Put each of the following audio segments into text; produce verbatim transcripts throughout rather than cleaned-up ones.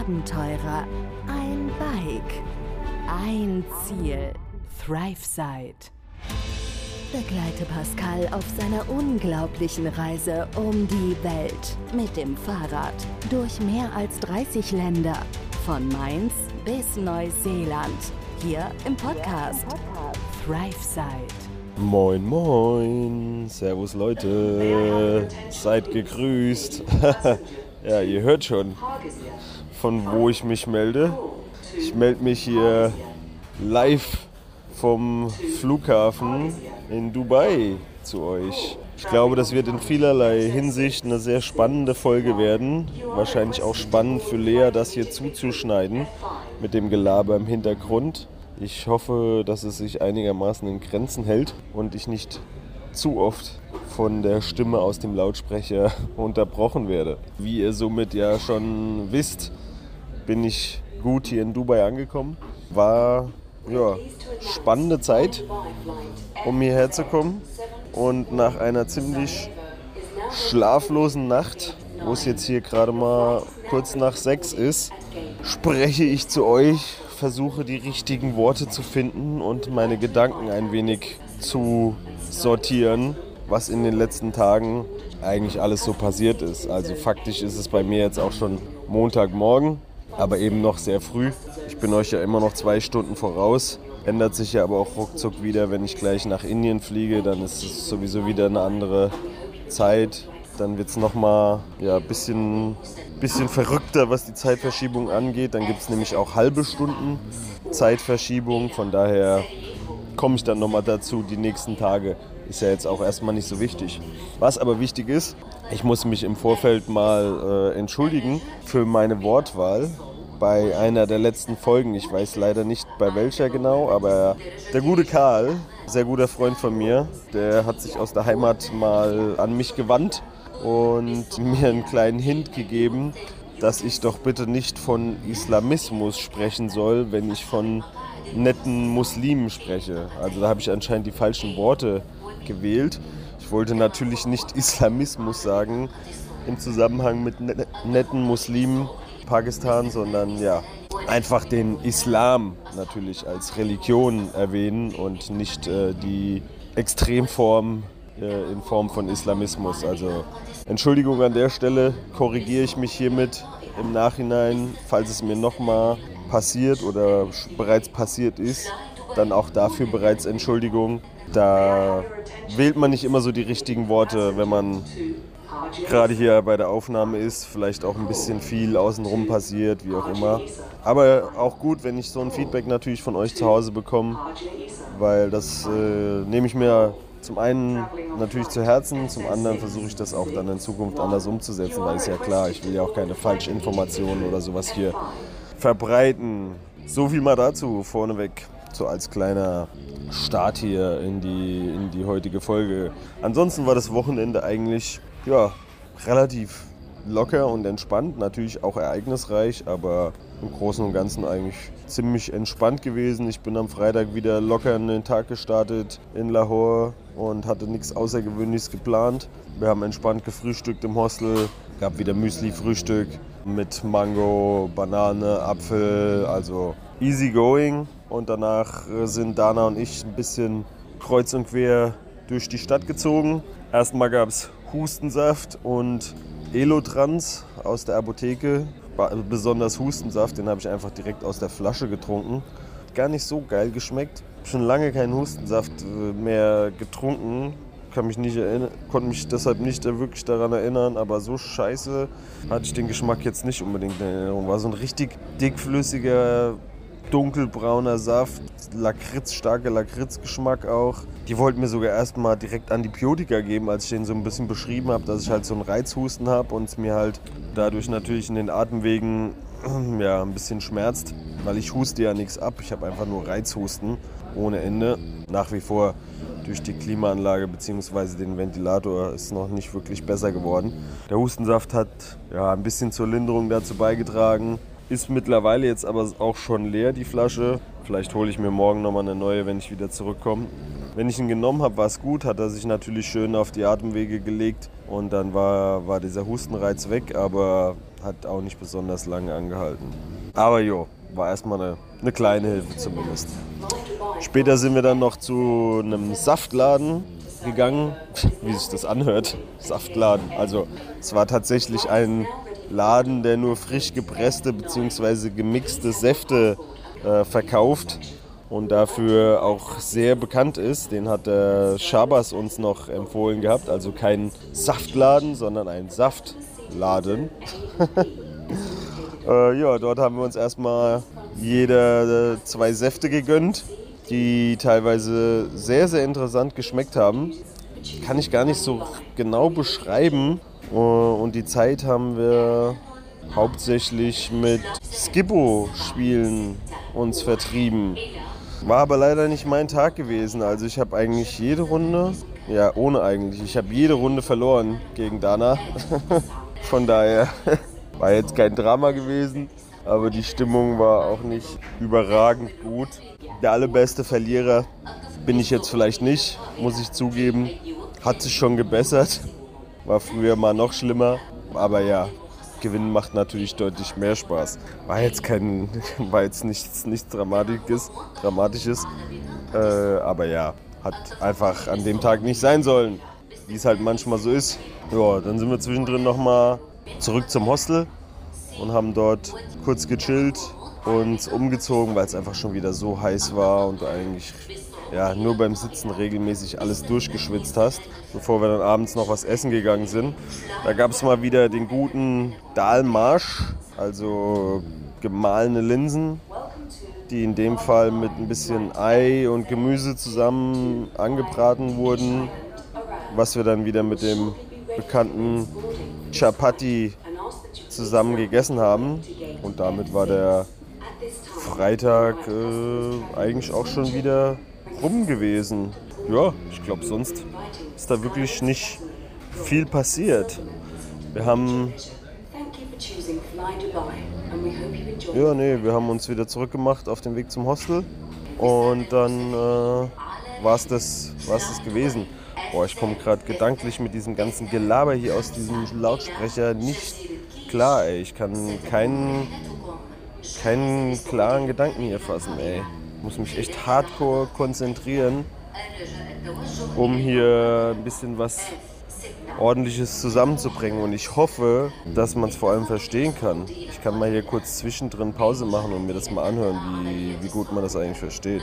Abenteurer, ein Bike, ein Ziel. ThriveSide. Begleite Pascal auf seiner unglaublichen Reise um die Welt mit dem Fahrrad durch mehr als dreißig Länder, von Mainz bis Neuseeland, hier im Podcast ThriveSide. Moin moin, servus Leute, seid gegrüßt. Ja, ihr hört schon, von wo ich mich melde. Ich melde mich hier live vom Flughafen in Dubai zu euch. Ich glaube, das wird in vielerlei Hinsicht eine sehr spannende Folge werden. Wahrscheinlich auch spannend für Lea, das hier zuzuschneiden mit dem Gelaber im Hintergrund. Ich hoffe, dass es sich einigermaßen in Grenzen hält und ich nicht zu oft von der Stimme aus dem Lautsprecher unterbrochen werde. Wie ihr somit ja schon wisst, bin ich gut hier in Dubai angekommen. War ja spannende Zeit, um hierher zu kommen. Und nach einer ziemlich schlaflosen Nacht, wo es jetzt hier gerade mal kurz nach sechs ist, spreche ich zu euch, versuche die richtigen Worte zu finden und meine Gedanken ein wenig zu sortieren, was in den letzten Tagen eigentlich alles so passiert ist. Also faktisch ist es bei mir jetzt auch schon Montagmorgen, aber eben noch sehr früh. Ich bin euch ja immer noch zwei Stunden voraus. Ändert sich ja aber auch ruckzuck wieder, wenn ich gleich nach Indien fliege, dann ist es sowieso wieder eine andere Zeit. Dann wird es nochmal ja, ein bisschen, bisschen verrückter, was die Zeitverschiebung angeht. Dann gibt es nämlich auch halbe Stunden Zeitverschiebung. Von daher komme ich dann nochmal dazu, die nächsten Tage. Ist ja jetzt auch erstmal nicht so wichtig. Was aber wichtig ist, ich muss mich im Vorfeld mal äh, entschuldigen für meine Wortwahl bei einer der letzten Folgen. Ich weiß leider nicht bei welcher genau, aber der gute Karl, sehr guter Freund von mir, der hat sich aus der Heimat mal an mich gewandt und mir einen kleinen Hint gegeben, dass ich doch bitte nicht von Islamismus sprechen soll, wenn ich von netten Muslimen spreche. Also da habe ich anscheinend die falschen Worte gewählt. Ich wollte natürlich nicht Islamismus sagen im Zusammenhang mit netten Muslimen Pakistan, sondern ja, einfach den Islam natürlich als Religion erwähnen und nicht äh, die Extremform äh, in Form von Islamismus. Also Entschuldigung an der Stelle, korrigiere ich mich hiermit im Nachhinein, falls es mir nochmal passiert oder bereits passiert ist, dann auch dafür bereits Entschuldigung. Da wählt man nicht immer so die richtigen Worte, wenn man gerade hier bei der Aufnahme ist, vielleicht auch ein bisschen viel außenrum passiert, wie auch immer. Aber auch gut, wenn ich so ein Feedback natürlich von euch zu Hause bekomme, weil das äh, nehme ich mir zum einen natürlich zu Herzen, zum anderen versuche ich das auch dann in Zukunft anders umzusetzen, weil ist ja klar, ich will ja auch keine Falschinformationen oder sowas hier verbreiten. So viel mal dazu vorneweg, so als kleiner Start hier in die, in die heutige Folge. Ansonsten war das Wochenende eigentlich ja, relativ locker und entspannt, natürlich auch ereignisreich, aber im Großen und Ganzen eigentlich ziemlich entspannt gewesen. Ich bin am Freitag wieder locker in den Tag gestartet in Lahore und hatte nichts Außergewöhnliches geplant. Wir haben entspannt gefrühstückt im Hostel, gab wieder Müsli-Frühstück mit Mango, Banane, Apfel, also easy going. Und danach sind Dana und ich ein bisschen kreuz und quer durch die Stadt gezogen. Erstmal gab es Hustensaft und Elotrans aus der Apotheke. Besonders Hustensaft, den habe ich einfach direkt aus der Flasche getrunken. Gar nicht so geil geschmeckt. Schon lange keinen Hustensaft mehr getrunken. Kann mich nicht erinnern, konnte mich deshalb nicht wirklich daran erinnern, aber so scheiße hatte ich den Geschmack jetzt nicht unbedingt in Erinnerung. War so ein richtig dickflüssiger, dunkelbrauner Saft, Lakritz, starker Lakritzgeschmack auch. Die wollten mir sogar erstmal direkt Antibiotika geben, als ich denen so ein bisschen beschrieben habe, dass ich halt so einen Reizhusten habe und es mir halt dadurch natürlich in den Atemwegen ja, ein bisschen schmerzt, weil ich huste ja nichts ab. Ich habe einfach nur Reizhusten ohne Ende. Nach wie vor durch die Klimaanlage bzw. den Ventilator ist noch nicht wirklich besser geworden. Der Hustensaft hat ja, ein bisschen zur Linderung dazu beigetragen. Ist mittlerweile jetzt aber auch schon leer, die Flasche. Vielleicht hole ich mir morgen nochmal eine neue, wenn ich wieder zurückkomme. Wenn ich ihn genommen habe, war es gut. Hat er sich natürlich schön auf die Atemwege gelegt. Und dann war, war dieser Hustenreiz weg, aber hat auch nicht besonders lange angehalten. Aber jo, war erstmal eine, eine kleine Hilfe zumindest. Später sind wir dann noch zu einem Saftladen gegangen, wie sich das anhört, Saftladen. Also es war tatsächlich ein Laden, der nur frisch gepresste bzw. gemixte Säfte äh, verkauft und dafür auch sehr bekannt ist. Den hat der Schabas uns noch empfohlen gehabt, also kein Saftladen, sondern ein Saftladen. äh, ja, dort haben wir uns erstmal jeder zwei Säfte gegönnt, die teilweise sehr, sehr interessant geschmeckt haben. Kann ich gar nicht so genau beschreiben. Und die Zeit haben wir hauptsächlich mit Skippo-Spielen uns vertrieben. War aber leider nicht mein Tag gewesen. Also ich habe eigentlich jede Runde, ja ohne eigentlich, ich habe jede Runde verloren gegen Dana. Von daher war jetzt kein Drama gewesen. Aber die Stimmung war auch nicht überragend gut. Der allerbeste Verlierer bin ich jetzt vielleicht nicht, muss ich zugeben. Hat sich schon gebessert. War früher mal noch schlimmer. Aber ja, Gewinnen macht natürlich deutlich mehr Spaß. War jetzt kein, war jetzt nichts, nichts Dramatisches. Dramatisches. Äh, aber ja, hat einfach an dem Tag nicht sein sollen. Wie es halt manchmal so ist. Ja, dann sind wir zwischendrin nochmal zurück zum Hostel. Und haben dort kurz gechillt und umgezogen, weil es einfach schon wieder so heiß war und du eigentlich ja, nur beim Sitzen regelmäßig alles durchgeschwitzt hast, bevor wir dann abends noch was essen gegangen sind. Da gab es mal wieder den guten Dalmarsch, also gemahlene Linsen, die in dem Fall mit ein bisschen Ei und Gemüse zusammen angebraten wurden, was wir dann wieder mit dem bekannten Chapati zusammen gegessen haben. Und damit war der Freitag äh, eigentlich auch schon wieder rum gewesen. Ja, ich glaube, sonst ist da wirklich nicht viel passiert. Wir haben ja, nee, wir haben uns wieder zurückgemacht auf den Weg zum Hostel und dann äh, war es das, war's das gewesen. Boah, ich komme gerade gedanklich mit diesem ganzen Gelaber hier aus diesem Lautsprecher nicht klar, ey. Ich kann keinen, keinen klaren Gedanken hier fassen, ey. Ich muss mich echt hardcore konzentrieren, um hier ein bisschen was Ordentliches zusammenzubringen. Und ich hoffe, dass man es vor allem verstehen kann. Ich kann mal hier kurz zwischendrin Pause machen und mir das mal anhören, wie, wie gut man das eigentlich versteht.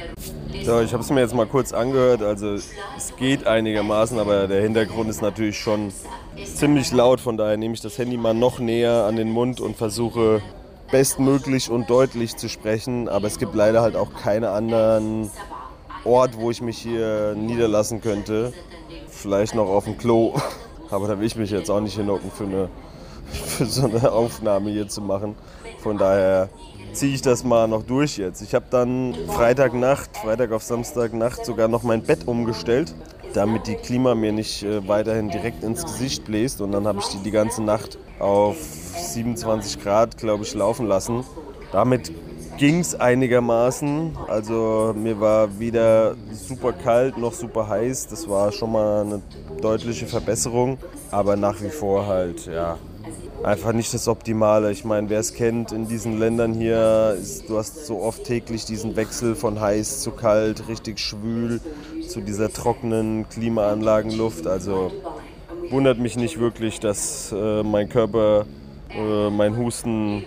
So, ich habe es mir jetzt mal kurz angehört. Also es geht einigermaßen, aber der Hintergrund ist natürlich schon ziemlich laut. Von daher nehme ich das Handy mal noch näher an den Mund und versuche bestmöglich und deutlich zu sprechen. Aber es gibt leider halt auch keinen anderen Ort, wo ich mich hier niederlassen könnte. Vielleicht noch auf dem Klo. Aber da will ich mich jetzt auch nicht hinhocken für, eine, für so eine Aufnahme hier zu machen. Von daher ziehe ich das mal noch durch jetzt. Ich habe dann Freitagnacht, Freitag auf Samstagnacht sogar noch mein Bett umgestellt, damit die Klima mir nicht äh, weiterhin direkt ins Gesicht bläst. Und dann habe ich die die ganze Nacht auf siebenundzwanzig Grad, glaube ich, laufen lassen. Damit ging es einigermaßen. Also mir war weder super kalt noch super heiß. Das war schon mal eine deutliche Verbesserung. Aber nach wie vor halt, ja, einfach nicht das Optimale. Ich meine, wer es kennt, in diesen Ländern hier, ist, du hast so oft täglich diesen Wechsel von heiß zu kalt, richtig schwül, zu dieser trockenen Klimaanlagenluft. Also wundert mich nicht wirklich, dass äh, mein Körper, äh, mein Husten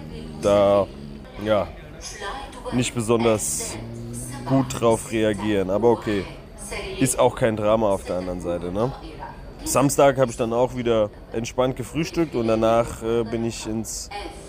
da, ja, nicht besonders gut drauf reagieren. Aber okay, ist auch kein Drama auf der anderen Seite, ne? Samstag habe ich dann auch wieder entspannt gefrühstückt und danach äh, bin ich ins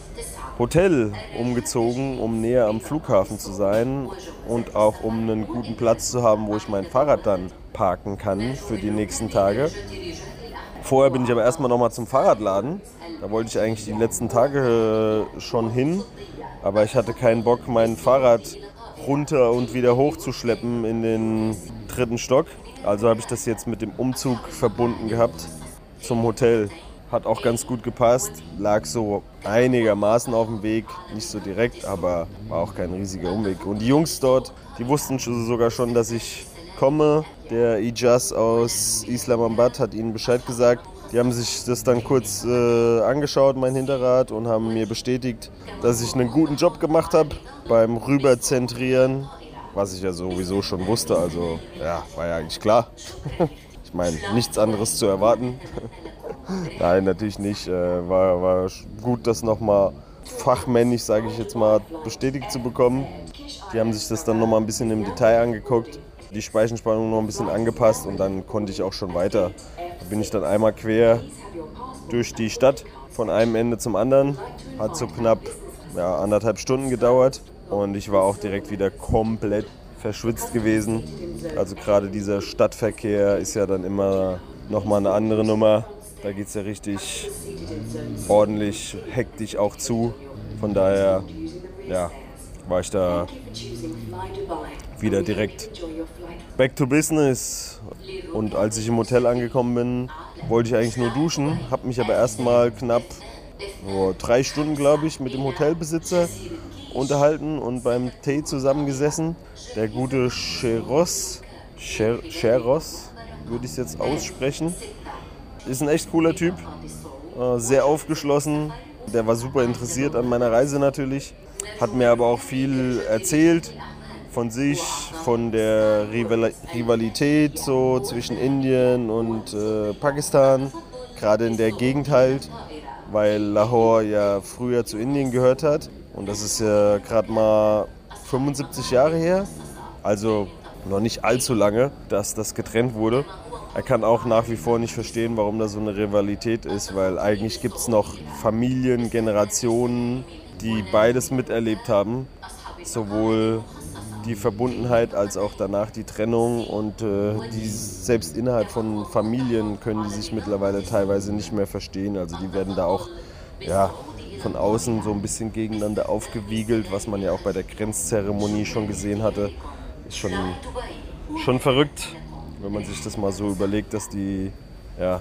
Hotel umgezogen, um näher am Flughafen zu sein und auch um einen guten Platz zu haben, wo ich mein Fahrrad dann parken kann für die nächsten Tage. Vorher bin ich aber erstmal nochmal zum Fahrradladen. Da wollte ich eigentlich die letzten Tage äh, schon hin, aber ich hatte keinen Bock, mein Fahrrad runter und wieder hochzuschleppen in den dritten Stock. Also habe ich das jetzt mit dem Umzug verbunden gehabt zum Hotel. hat auch ganz gut gepasst. Lag so einigermaßen auf dem Weg, nicht so direkt, aber war auch kein riesiger Umweg. Und die Jungs dort, die wussten sogar schon, dass ich komme. Der Ijaz aus Islamabad hat ihnen Bescheid gesagt. Die haben sich das dann kurz äh, angeschaut, mein Hinterrad, und haben mir bestätigt, dass ich einen guten Job gemacht habe beim Rüberzentrieren, was ich ja sowieso schon wusste. Also ja, war ja eigentlich klar. Ich meine, nichts anderes zu erwarten. Nein, natürlich nicht. Äh, war, war gut, das nochmal fachmännisch, sage ich jetzt mal, bestätigt zu bekommen. Die haben sich das dann nochmal ein bisschen im Detail angeguckt, die Speichenspannung noch ein bisschen angepasst und dann konnte ich auch schon weiter. Da bin ich dann einmal quer durch die Stadt von einem Ende zum anderen. Hat so knapp ja, anderthalb Stunden gedauert und ich war auch direkt wieder komplett verschwitzt gewesen. Also gerade dieser Stadtverkehr ist ja dann immer nochmal eine andere Nummer. Da geht es ja richtig ordentlich hektisch auch zu. Von daher ja, war ich da wieder direkt back to business. Und als ich im Hotel angekommen bin, wollte ich eigentlich nur duschen. Habe mich aber erstmal knapp oh, drei Stunden, glaube ich, mit dem Hotelbesitzer unterhalten und beim Tee zusammengesessen. Der gute Sheros, Sher, Sheros würde ich es jetzt aussprechen, ist ein echt cooler Typ, sehr aufgeschlossen. Der war super interessiert an meiner Reise natürlich, hat mir aber auch viel erzählt von sich, von der Rivalität so zwischen Indien und äh, Pakistan, gerade in der Gegend halt, weil Lahore ja früher zu Indien gehört hat und das ist ja gerade mal fünfundsiebzig Jahre her, also noch nicht allzu lange, dass das getrennt wurde. Er kann auch nach wie vor nicht verstehen, warum da so eine Rivalität ist, weil eigentlich gibt es noch Familien, Generationen, die beides miterlebt haben, sowohl die Verbundenheit als auch danach die Trennung und äh, die, selbst innerhalb von Familien können die sich mittlerweile teilweise nicht mehr verstehen. Also die werden da auch ja, von außen so ein bisschen gegeneinander aufgewiegelt, was man ja auch bei der Grenzzeremonie schon gesehen hatte. Ist schon, schon verrückt, wenn man sich das mal so überlegt, dass die ja,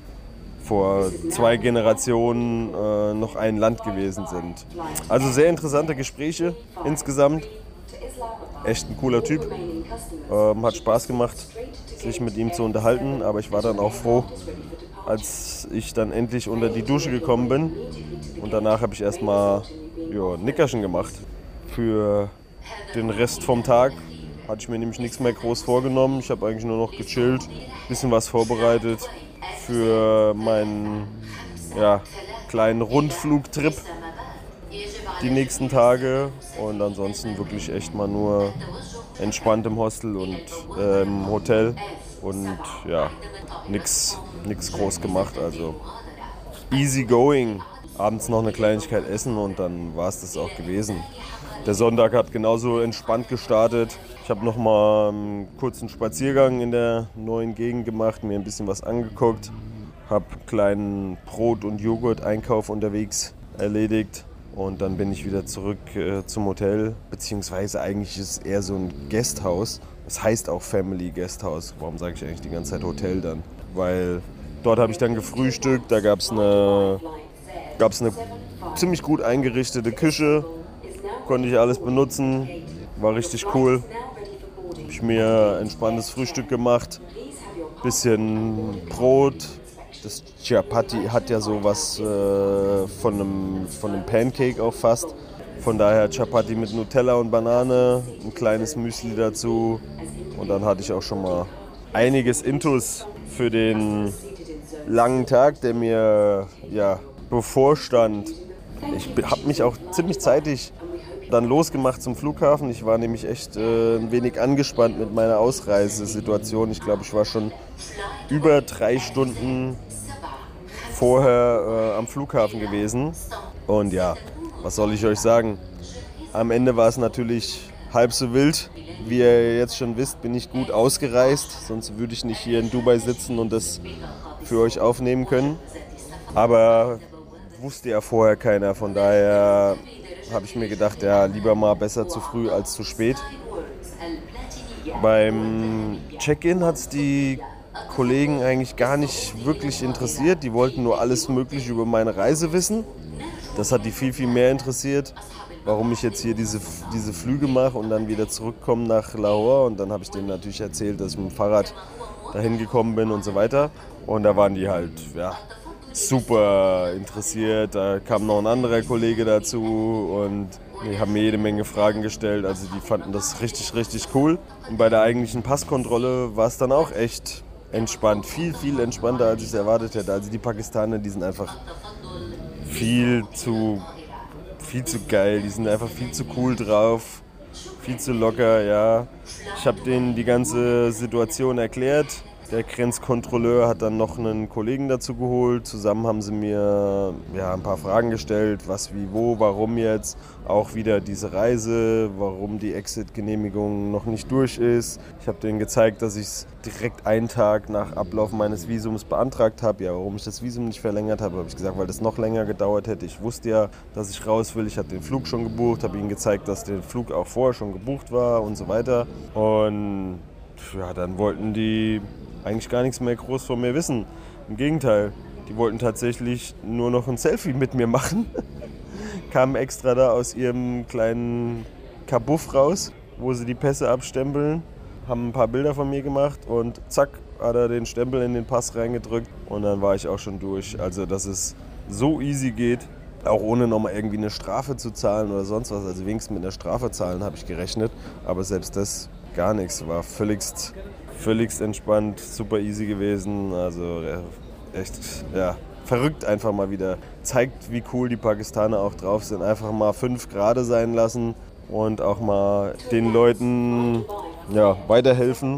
vor zwei Generationen äh, noch ein Land gewesen sind. Also sehr interessante Gespräche insgesamt. Echt ein cooler Typ. Ähm, hat Spaß gemacht, sich mit ihm zu unterhalten. Aber ich war dann auch froh, als ich dann endlich unter die Dusche gekommen bin. Und danach habe ich erstmal ja, Nickerchen gemacht. Für den Rest vom Tag hatte ich mir nämlich nichts mehr groß vorgenommen. Ich habe eigentlich nur noch gechillt, ein bisschen was vorbereitet für meinen ja, kleinen Rundflugtrip die nächsten Tage und ansonsten wirklich echt mal nur entspannt im Hostel und äh, im Hotel und ja, nix, nix groß gemacht, also easy going. Abends noch eine Kleinigkeit essen und dann war es das auch gewesen. Der Sonntag hat genauso entspannt gestartet. Ich habe noch mal einen kurzen Spaziergang in der neuen Gegend gemacht, mir ein bisschen was angeguckt, habe einen kleinen Brot- und Joghurt-Einkauf unterwegs erledigt. Und dann bin ich wieder zurück äh, zum Hotel, beziehungsweise eigentlich ist es eher so ein Guesthouse. Es heißt auch Family Guesthouse. Warum sage ich eigentlich die ganze Zeit Hotel dann? Weil dort habe ich dann gefrühstückt, da gab es eine, gab's eine ziemlich gut eingerichtete Küche, konnte ich alles benutzen, war richtig cool. Habe ich mir entspanntes Frühstück gemacht, bisschen Brot. Das Chapati hat ja sowas äh, von, einem, von einem Pancake auch fast. Von daher Chapati mit Nutella und Banane, ein kleines Müsli dazu. Und dann hatte ich auch schon mal einiges Intus für den langen Tag, der mir ja, bevorstand. Ich habe mich auch ziemlich zeitig dann losgemacht zum Flughafen. Ich war nämlich echt äh, ein wenig angespannt mit meiner Ausreisesituation. Ich glaube, ich war schon über drei Stunden vorher äh, am Flughafen gewesen. Und ja, was soll ich euch sagen? Am Ende war es natürlich halb so wild. Wie ihr jetzt schon wisst, bin ich gut ausgereist. Sonst würde ich nicht hier in Dubai sitzen und das für euch aufnehmen können. Aber wusste ja vorher keiner. Von daher habe ich mir gedacht, ja, lieber mal besser zu früh als zu spät. Beim Check-in hat es die Kollegen eigentlich gar nicht wirklich interessiert. Die wollten nur alles Mögliche über meine Reise wissen. Das hat die viel, viel mehr interessiert, warum ich jetzt hier diese, diese Flüge mache und dann wieder zurückkomme nach Lahore. Und dann habe ich denen natürlich erzählt, dass ich mit dem Fahrrad dahin gekommen bin und so weiter. Und da waren die halt ja, super interessiert. Da kam noch ein anderer Kollege dazu und die haben mir jede Menge Fragen gestellt. Also die fanden das richtig, richtig cool. Und bei der eigentlichen Passkontrolle war es dann auch echt entspannt. Viel, viel entspannter, als ich es erwartet hätte. Also die Pakistaner, die sind einfach viel zu, viel zu geil. Die sind einfach viel zu cool drauf. Viel zu locker, ja. Ich habe denen die ganze Situation erklärt. Der Grenzkontrolleur hat dann noch einen Kollegen dazu geholt. Zusammen haben sie mir ja, ein paar Fragen gestellt, was, wie, wo, warum jetzt. Auch wieder diese Reise, warum die Exit-Genehmigung noch nicht durch ist. Ich habe denen gezeigt, dass ich es direkt einen Tag nach Ablauf meines Visums beantragt habe. Ja, warum ich das Visum nicht verlängert habe, habe ich gesagt, weil das noch länger gedauert hätte. Ich wusste ja, dass ich raus will. Ich hatte den Flug schon gebucht, habe ihnen gezeigt, dass der Flug auch vorher schon gebucht war und so weiter. Und ja, dann wollten die eigentlich gar nichts mehr groß von mir wissen. Im Gegenteil, die wollten tatsächlich nur noch ein Selfie mit mir machen. Kamen extra da aus ihrem kleinen Kabuff raus, wo sie die Pässe abstempeln, haben ein paar Bilder von mir gemacht und zack, hat er den Stempel in den Pass reingedrückt und dann war ich auch schon durch. Also, dass es so easy geht, auch ohne nochmal irgendwie eine Strafe zu zahlen oder sonst was. Also wenigstens mit einer Strafe zahlen habe ich gerechnet, aber selbst das gar nichts, war völligst Völligst entspannt, super easy gewesen, also echt, ja, verrückt einfach mal wieder. Zeigt, wie cool die Pakistaner auch drauf sind. Einfach mal fünf Grade sein lassen und auch mal den Leuten ja, weiterhelfen,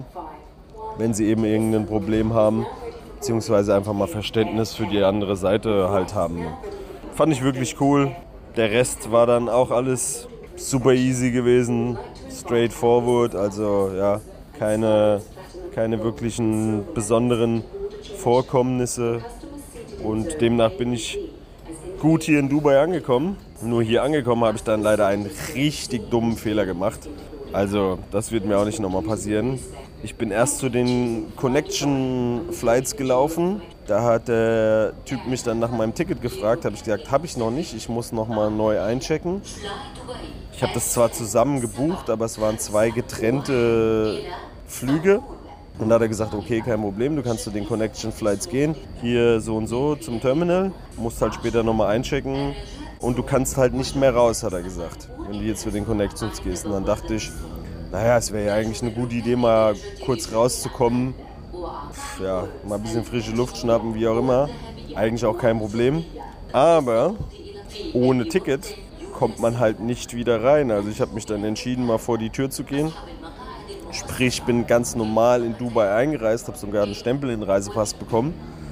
wenn sie eben irgendein Problem haben, beziehungsweise einfach mal Verständnis für die andere Seite halt haben. Fand ich wirklich cool. Der Rest war dann auch alles super easy gewesen, straightforward, also ja, keine... keine wirklichen besonderen Vorkommnisse und demnach bin ich gut hier in Dubai angekommen. Nur hier angekommen habe ich dann leider einen richtig dummen Fehler gemacht. Also das wird mir auch nicht nochmal passieren. Ich bin erst zu den Connection Flights gelaufen. Da hat der Typ mich dann nach meinem Ticket gefragt. Habe ich gesagt, habe ich noch nicht, ich muss nochmal neu einchecken. Ich habe das zwar zusammen gebucht, aber es waren zwei getrennte Flüge. Und da hat er gesagt, okay, kein Problem, du kannst zu den Connection Flights gehen. Hier so und so zum Terminal, musst halt später nochmal einchecken. Und du kannst halt nicht mehr raus, hat er gesagt, wenn du jetzt zu den Connections gehst. Und dann dachte ich, naja, es wäre ja eigentlich eine gute Idee, mal kurz rauszukommen. Ja, mal ein bisschen frische Luft schnappen, wie auch immer. Eigentlich auch kein Problem. Aber ohne Ticket kommt man halt nicht wieder rein. Also ich habe mich dann entschieden, mal vor die Tür zu gehen. Sprich, ich bin ganz normal in Dubai eingereist, habe sogar einen Stempel in den Reisepass bekommen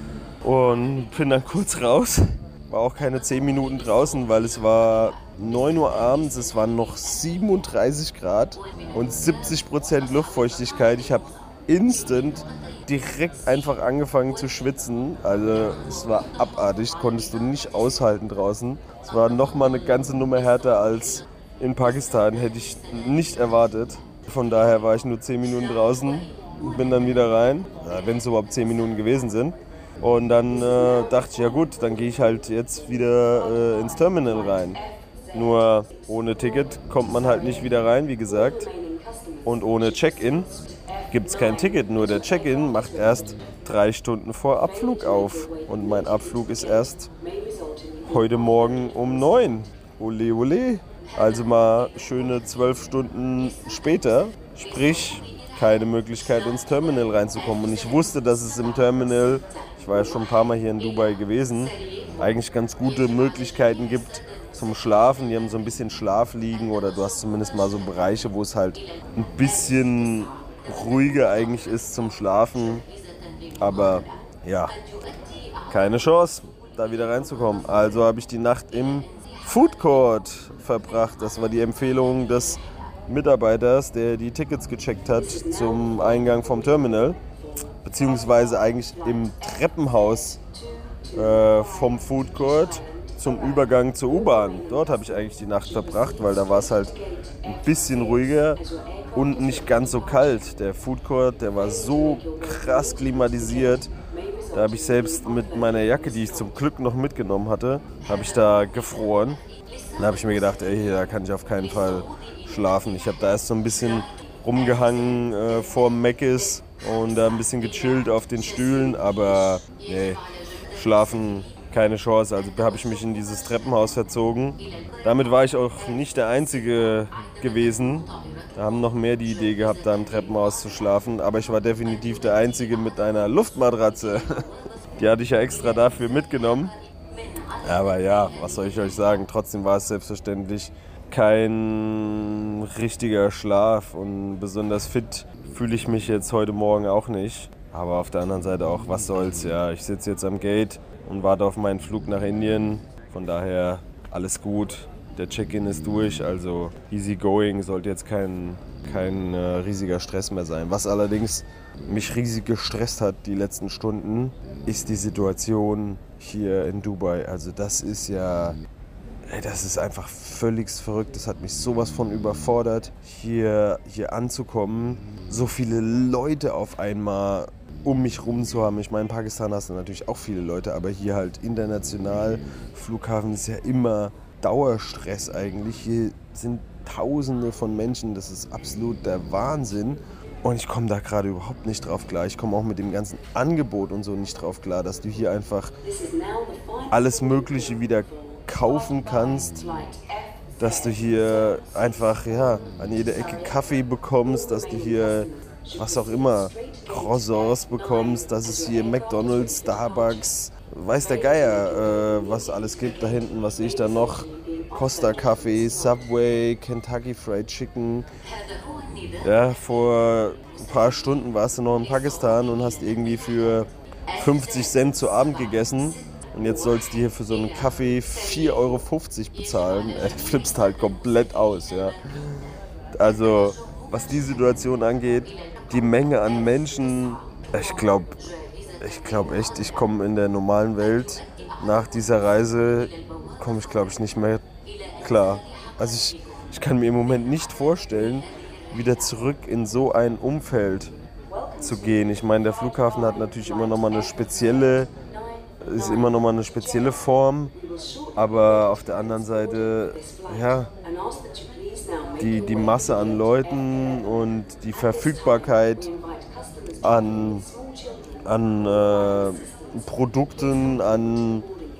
und bin dann kurz raus. War auch keine zehn Minuten draußen, weil es war neun Uhr abends, es waren noch siebenunddreißig Grad und siebzig Prozent Luftfeuchtigkeit. Ich habe instant direkt einfach angefangen zu schwitzen. Also es war abartig, konntest du nicht aushalten draußen. Es war nochmal eine ganze Nummer härter als in Pakistan, hätte ich nicht erwartet. Von daher war ich nur zehn Minuten draußen und bin dann wieder rein, wenn es überhaupt zehn Minuten gewesen sind. Und dann äh, dachte ich, ja gut, dann gehe ich halt jetzt wieder äh, ins Terminal rein. Nur ohne Ticket kommt man halt nicht wieder rein, wie gesagt. Und ohne Check-in gibt es kein Ticket. Nur der Check-in macht erst drei Stunden vor Abflug auf. Und mein Abflug ist erst heute Morgen um neun. Ole, ole. Also mal schöne zwölf Stunden später, sprich keine Möglichkeit ins Terminal reinzukommen. Und ich wusste, dass es im Terminal, ich war ja schon ein paar Mal hier in Dubai gewesen, eigentlich ganz gute Möglichkeiten gibt zum Schlafen. Die haben so ein bisschen Schlafliegen oder du hast zumindest mal so Bereiche, wo es halt ein bisschen ruhiger eigentlich ist zum Schlafen. Aber ja, keine Chance, da wieder reinzukommen. Also habe ich die Nacht im Food Court verbracht. Das war die Empfehlung des Mitarbeiters, der die Tickets gecheckt hat zum Eingang vom Terminal, beziehungsweise eigentlich im Treppenhaus äh, vom Food Court zum Übergang zur U-Bahn. Dort habe ich eigentlich die Nacht verbracht, weil da war es halt ein bisschen ruhiger und nicht ganz so kalt. Der Food Court, der war so krass klimatisiert. Da habe ich selbst mit meiner Jacke, die ich zum Glück noch mitgenommen hatte, habe ich da gefroren. Dann habe ich mir gedacht, ey, da kann ich auf keinen Fall schlafen. Ich habe da erst so ein bisschen rumgehangen äh, vor Mc's und da ein bisschen gechillt auf den Stühlen, aber nee, schlafen keine Chance. Also habe ich mich in dieses Treppenhaus verzogen. Damit war ich auch nicht der Einzige gewesen. Da haben noch mehr die Idee gehabt, da im Treppenhaus zu schlafen, aber ich war definitiv der Einzige mit einer Luftmatratze. Die hatte ich ja extra dafür mitgenommen. Aber ja, was soll ich euch sagen, trotzdem war es selbstverständlich kein richtiger Schlaf und besonders fit fühle ich mich jetzt heute Morgen auch nicht. Aber auf der anderen Seite auch, was soll's, ja, ich sitze jetzt am Gate und warte auf meinen Flug nach Indien, von daher alles gut. Der Check-in ist durch, also easy going, sollte jetzt kein, kein äh, riesiger Stress mehr sein. Was allerdings mich riesig gestresst hat die letzten Stunden, ist die Situation hier in Dubai. Also das ist ja, ey, das ist einfach völlig verrückt. Das hat mich sowas von überfordert, hier, hier anzukommen. So viele Leute auf einmal um mich rum zu haben. Ich meine, in Pakistan hast du natürlich auch viele Leute, aber hier halt international, Flughafen ist ja immer Dauerstress eigentlich. Hier sind Tausende von Menschen, das ist absolut der Wahnsinn. Und ich komme da gerade überhaupt nicht drauf klar. Ich komme auch mit dem ganzen Angebot und so nicht drauf klar, dass du hier einfach alles Mögliche wieder kaufen kannst. Dass du hier einfach ja, an jeder Ecke Kaffee bekommst, dass du hier was auch immer, Croissants bekommst, dass es hier McDonald's, Starbucks, weiß der Geier, äh, was alles gibt da hinten, was sehe ich da noch? Costa Kaffee, Subway, Kentucky Fried Chicken. Ja, vor ein paar Stunden warst du noch in Pakistan und hast irgendwie für fünfzig Cent zu Abend gegessen. Und jetzt sollst du hier für so einen Kaffee vier Euro fünfzig bezahlen. Äh, du flippst halt komplett aus, ja. Also, was die Situation angeht, die Menge an Menschen, ich glaube, ich glaube echt, ich komme in der normalen Welt nach dieser Reise, komme ich glaube ich nicht mehr klar. Also ich, ich kann mir im Moment nicht vorstellen, wieder zurück in so ein Umfeld zu gehen. Ich meine, der Flughafen hat natürlich immer noch mal eine spezielle, ist immer noch mal eine spezielle Form, aber auf der anderen Seite, ja, die, die Masse an Leuten und die Verfügbarkeit an, an äh, Produkten, an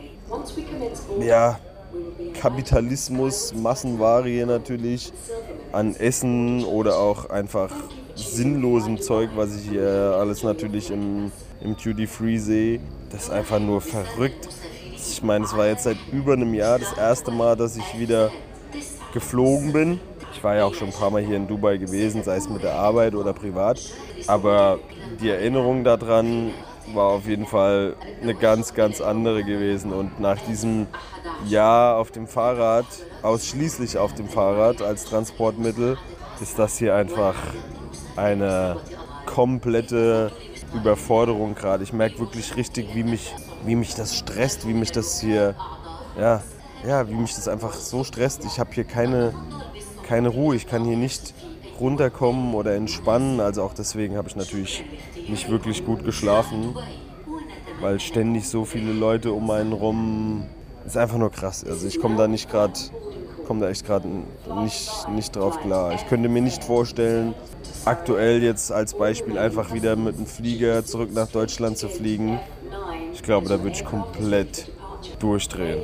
ja, Kapitalismus, Massenware hier natürlich, an Essen oder auch einfach sinnlosem Zeug, was ich hier alles natürlich im, im Duty Free sehe. Das ist einfach nur verrückt. Ich meine, es war jetzt seit über einem Jahr das erste Mal, dass ich wieder geflogen bin. Ich war ja auch schon ein paar Mal hier in Dubai gewesen, sei es mit der Arbeit oder privat. Aber die Erinnerung daran war auf jeden Fall eine ganz, ganz andere gewesen. Und nach diesem Jahr auf dem Fahrrad, ausschließlich auf dem Fahrrad als Transportmittel, ist das hier einfach eine komplette Überforderung gerade. Ich merke wirklich richtig, wie mich, wie mich das stresst, wie mich das hier, ja, ja, wie mich das einfach so stresst. Ich habe hier keine, keine Ruhe, ich kann hier nicht runterkommen oder entspannen. Also auch deswegen habe ich natürlich nicht wirklich gut geschlafen, weil ständig so viele Leute um einen rum, ist einfach nur krass. Also ich komme da nicht gerade, komme da echt gerade nicht, nicht drauf klar. Ich könnte mir nicht vorstellen, aktuell jetzt als Beispiel einfach wieder mit einem Flieger zurück nach Deutschland zu fliegen. Ich glaube, da würde ich komplett durchdrehen.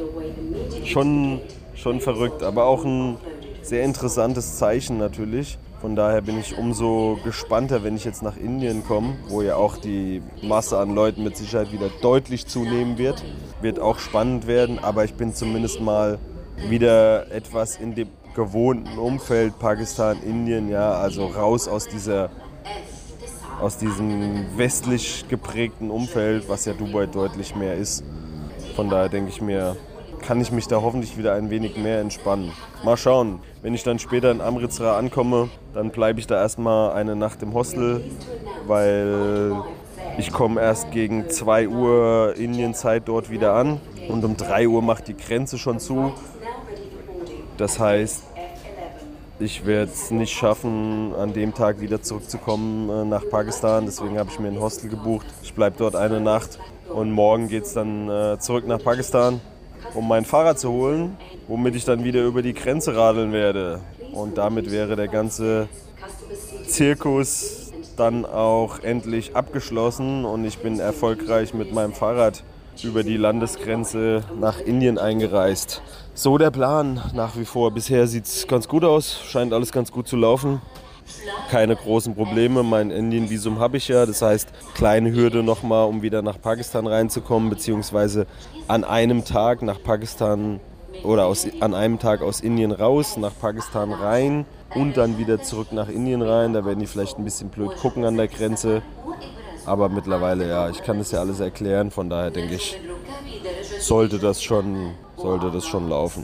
Schon, schon verrückt, aber auch ein sehr interessantes Zeichen natürlich. Von daher bin ich umso gespannter, wenn ich jetzt nach Indien komme, wo ja auch die Masse an Leuten mit Sicherheit wieder deutlich zunehmen wird. Wird auch spannend werden, aber ich bin zumindest mal wieder etwas in dem gewohnten Umfeld Pakistan, Indien, ja, also raus aus dieser, aus diesem westlich geprägten Umfeld, was ja Dubai deutlich mehr ist. Von daher denke ich mir, kann ich mich da hoffentlich wieder ein wenig mehr entspannen. Mal schauen, wenn ich dann später in Amritsar ankomme, dann bleibe ich da erstmal eine Nacht im Hostel, weil ich komme erst gegen zwei Uhr Indienzeit dort wieder an und um drei Uhr macht die Grenze schon zu. Das heißt, ich werde es nicht schaffen, an dem Tag wieder zurückzukommen äh, nach Pakistan. Deswegen habe ich mir ein Hostel gebucht. Ich bleibe dort eine Nacht und morgen geht es dann äh, zurück nach Pakistan, um mein Fahrrad zu holen, womit ich dann wieder über die Grenze radeln werde. Und damit wäre der ganze Zirkus dann auch endlich abgeschlossen und ich bin erfolgreich mit meinem Fahrrad über die Landesgrenze nach Indien eingereist. So der Plan nach wie vor. Bisher sieht es ganz gut aus, scheint alles ganz gut zu laufen. Keine großen Probleme, mein Indien-Visum habe ich ja. Das heißt, kleine Hürde nochmal, um wieder nach Pakistan reinzukommen, beziehungsweise an einem Tag nach Pakistan oder aus, an einem Tag aus Indien raus, nach Pakistan rein und dann wieder zurück nach Indien rein. Da werden die vielleicht ein bisschen blöd gucken an der Grenze. Aber mittlerweile, ja, ich kann das ja alles erklären, von daher denke ich, sollte das schon, sollte das schon laufen.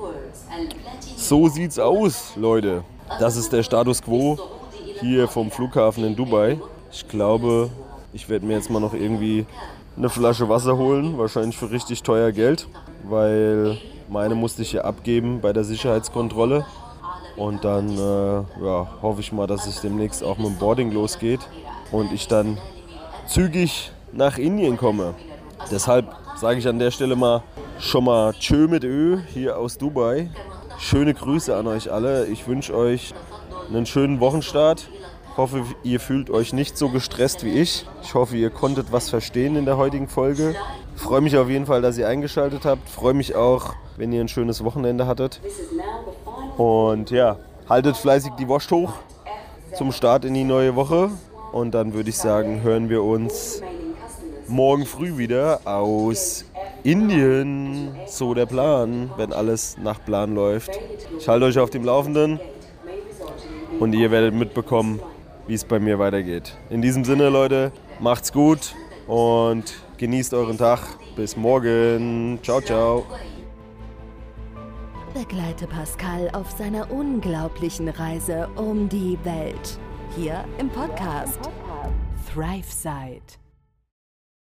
So sieht's aus, Leute. Das ist der Status Quo hier vom Flughafen in Dubai. Ich glaube, ich werde mir jetzt mal noch irgendwie eine Flasche Wasser holen, wahrscheinlich für richtig teuer Geld, weil meine musste ich hier abgeben bei der Sicherheitskontrolle. Und dann äh, ja, hoffe ich mal, dass es demnächst auch mit dem Boarding losgeht und ich dann zügig nach Indien komme. Deshalb sage ich an der Stelle mal schon mal Tschö mit Ö hier aus Dubai. Schöne Grüße an euch alle. Ich wünsche euch einen schönen Wochenstart. Ich hoffe, ihr fühlt euch nicht so gestresst wie ich. Ich hoffe, ihr konntet was verstehen in der heutigen Folge. Ich freue mich auf jeden Fall, dass ihr eingeschaltet habt. Ich freue mich auch, wenn ihr ein schönes Wochenende hattet. Und ja, haltet fleißig die Wurst hoch zum Start in die neue Woche. Und dann würde ich sagen, hören wir uns morgen früh wieder aus Indien. So der Plan, wenn alles nach Plan läuft. Ich halte euch auf dem Laufenden und ihr werdet mitbekommen, wie es bei mir weitergeht. In diesem Sinne, Leute, macht's gut und genießt euren Tag. Bis morgen. Ciao, ciao. Begleite Pascal auf seiner unglaublichen Reise um die Welt. Hier im Podcast ThriveSide.